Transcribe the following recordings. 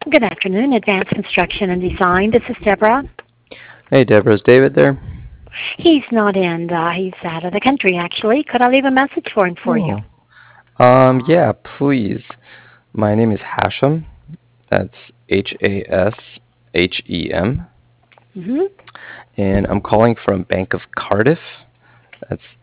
Good afternoon, Advanced Construction and Design. This is Deborah. Hey, Deborah, is David there? He's not in. He's out of the country, actually. Could I leave a message for him for you? Oh. Yeah, please. My name is Hashem. That's Hashem. Mm-hmm. And I'm calling from Bank of Cardiff. That's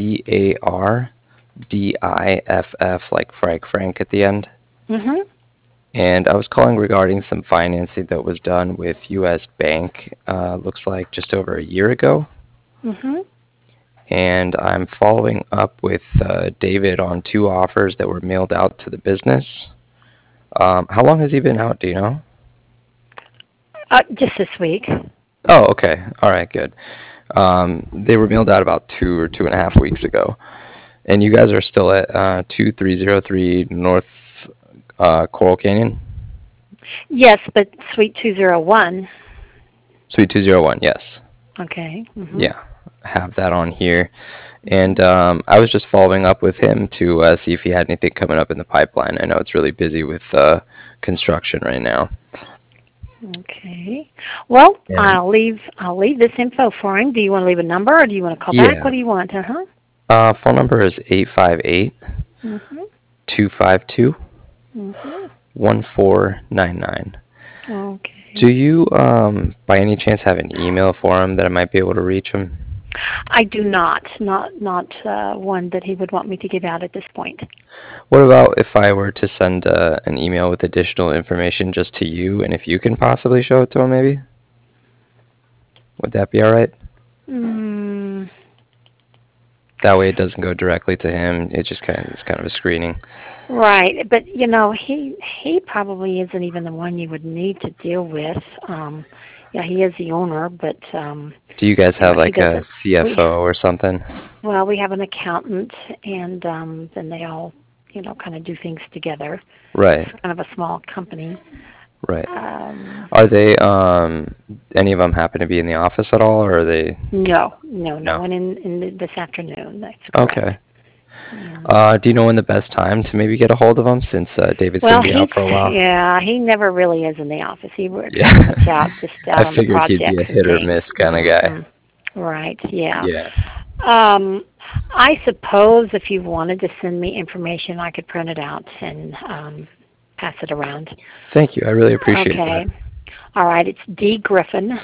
Cardiff, like Frank at the end. Mm-hmm. And I was calling regarding some financing that was done with U.S. Bank, looks like just over a year ago. Mm-hmm. And I'm following up with David on two offers that were mailed out to the business. How long has he been out, do you know? Just this week. Oh, okay. All right, good. They were mailed out about 2 or 2.5 weeks ago. And you guys are still at 2303 North Coral Canyon? Yes, but Suite 201. Suite 201, yes. Okay. Mm-hmm. Yeah, I have that on here. And I was just following up with him to see if he had anything coming up in the pipeline. I know it's really busy with construction right now. Okay. Well, And I'll leave this info for him. Do you want to leave a number or do you want to call back? yeah, What do you want? Uh-huh. phone number is 858 Mm-hmm. 252 Mm-hmm. 1499. Do Okay. you, by any chance, have an email for him that I might be able to reach him? I do not one that he would want me to give out at this point. What about if I were to send an email with additional information just to you, and if you can possibly show it to him, maybe? Would that be all right? Mm, That way it doesn't go directly to him. It's kind of a screening. right, but he probably isn't even the one you would need to deal with. Yeah, he is the owner, but Do you guys have he like a doesn't. We CFO or something? well, we have an accountant, and then they all kind of do things together. Right, It's kind of a small company. right. Um, Are they, any of them happen to be in the office at all, or are they? no No. one in this afternoon. That's correct. Okay. Yeah. Do you know when the best time to maybe get a hold of him since David's going Well, to be out for a while? he never really is in the office. He works Yeah. pretty much out, just I out on the figured he'd be a projects and hit or things. miss kind of guy. Right, yeah. Yeah. Um, I suppose if you wanted to send me information, I could print it out and pass it around. Thank you. I really appreciate that. Okay. All right, it's D Griffin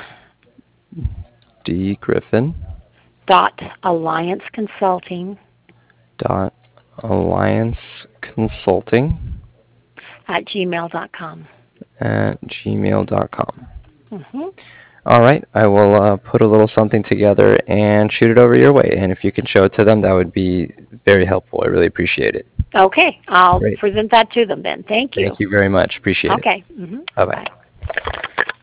D Griffin dot Alliance Consulting dot Alliance Consulting at gmail.com. at gmail.com. Mm-hmm. All right, I will put a little something together and shoot it over your way. And if you can show it to them, that would be very helpful. I really appreciate it. Okay, I'll Great. present that to them then. Thank you. Thank you very much. Appreciate it. Okay. Mm-hmm. Bye bye. Bye.